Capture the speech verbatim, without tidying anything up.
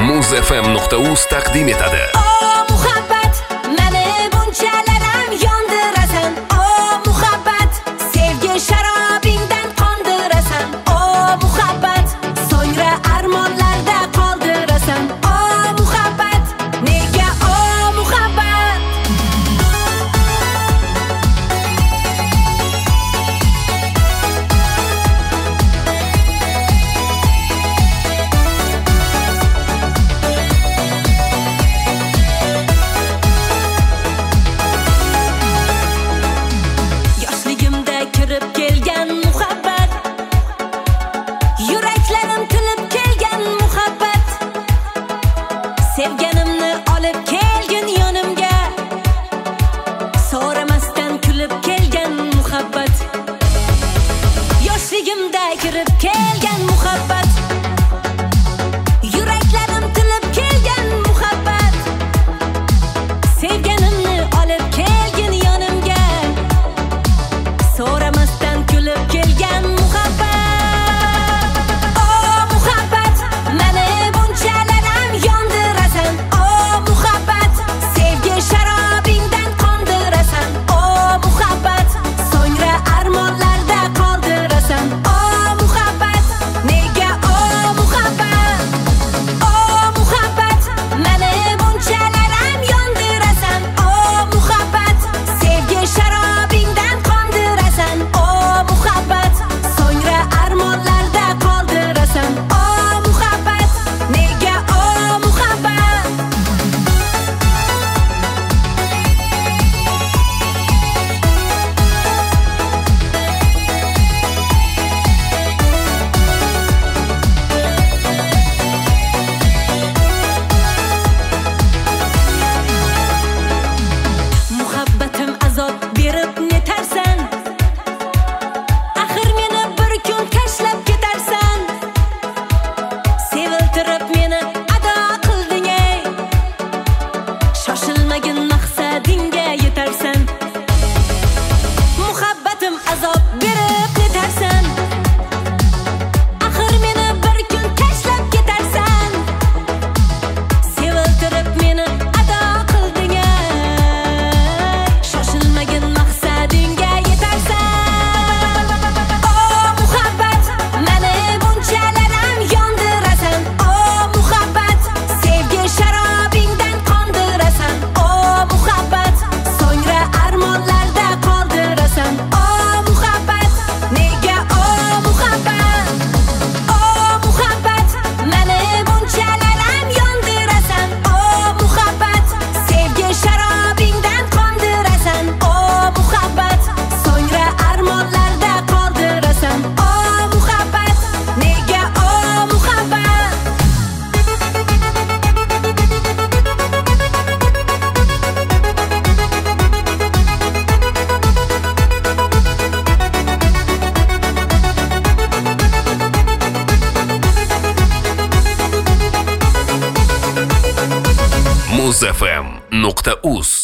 muz f m nuqta uz taqdim etadi. O muhabbat, meni bunchalaram yondirasan. O muhabbat, sevgi sharobingdan qondirasan. O muhabbat, so'ngra armonlarda qoldirasan. O muhabbat, nega o muhabbat? Yoshligimda kirib kelgan muhabbat, yuraklarim tilib kelgan muhabbat, sevganimni olib kelgin yonimga, so'ramasdan kulib kelgan muhabbat. Yoshligimda kirib kelgan muhabbat, yuraklarim tilib kelgan muhabbat, sevganimni olib kelgin yonimga, so'ramasdan kulib kelgan muhabbat. O muhabbat, meni bunchalaram yondirasan. O muhabbat, sevgi sharobingdan qondirasan. O muhabbat, so'ngra armonlarda qoldirasan. O muhabbat, nega o muhabbat? O muhabbat, meni bunchalaram yondirasan. O muhabbat, sevgi sharobingdan qondirasan. O muhabbat, so'ngra armonlarda qoldirasan. O muhabbat, nega o muhabbat? Muhabbatim azob berib netarsan. Axir meni bir kun tashlab ketarsan. Seviltirib meni ado qilding ey. Shoshilmagin maqsadingga yetarsan. Muhabbatim azob berib netarsan. Axir meni bir kun tashlab ketarsan. Seviltirib meni ado qilding ey. Shoshilmagin maqsadingga yetarsan. O muhabbat, meni bunchalaram yondirasan. O muhabbat, sevgi sharobingdan qondirasan. O muhabbat, so'ngra armonlarda qoldirasan. O muhabbat, nega o muhabbat? O muhabbat, meni bunchalaram yondirasan. O muhabbat, sevgi sharobingdan qondirasan. O muhabbat, so'ngra armonlarda qoldirasan. O muhabbat, nega o muhabbat? muz f m nuqta uz